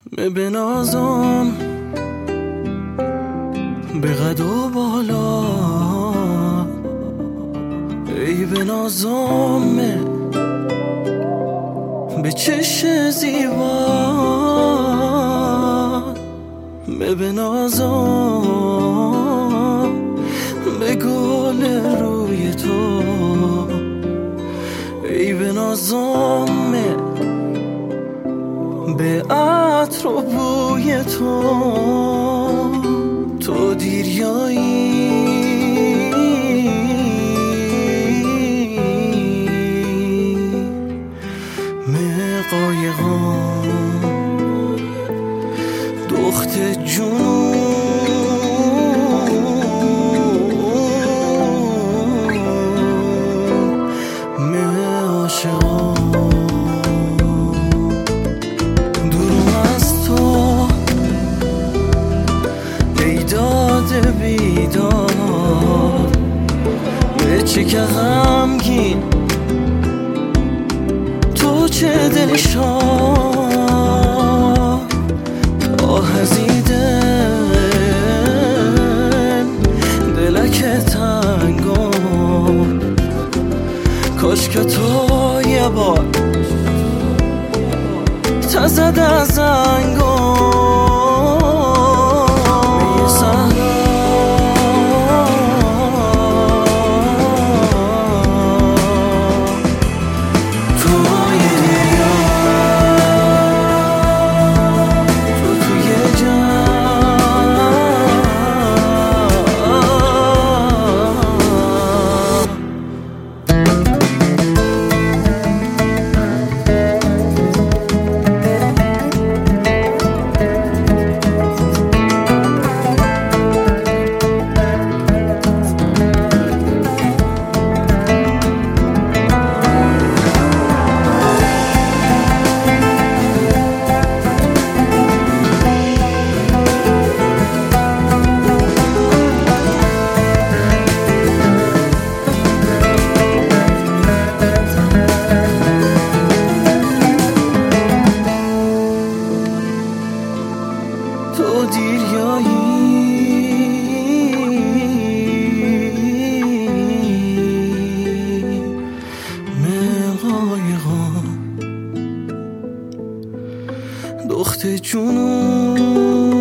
بنازم به قد و بالا، ای بنازم به چش زیبا، بنازم به گل روی تو، ای بنازم به عطر و بوی تو دیریایی قایقان دخت جنون عاشقان دورم از تو، ای داد بیدار به چه که غمگین تو چه دلشان آه ازیدن دلک تنگم، کاش که تو یه بار تزد از زنگم تو دیریایی قایقان دخت جنون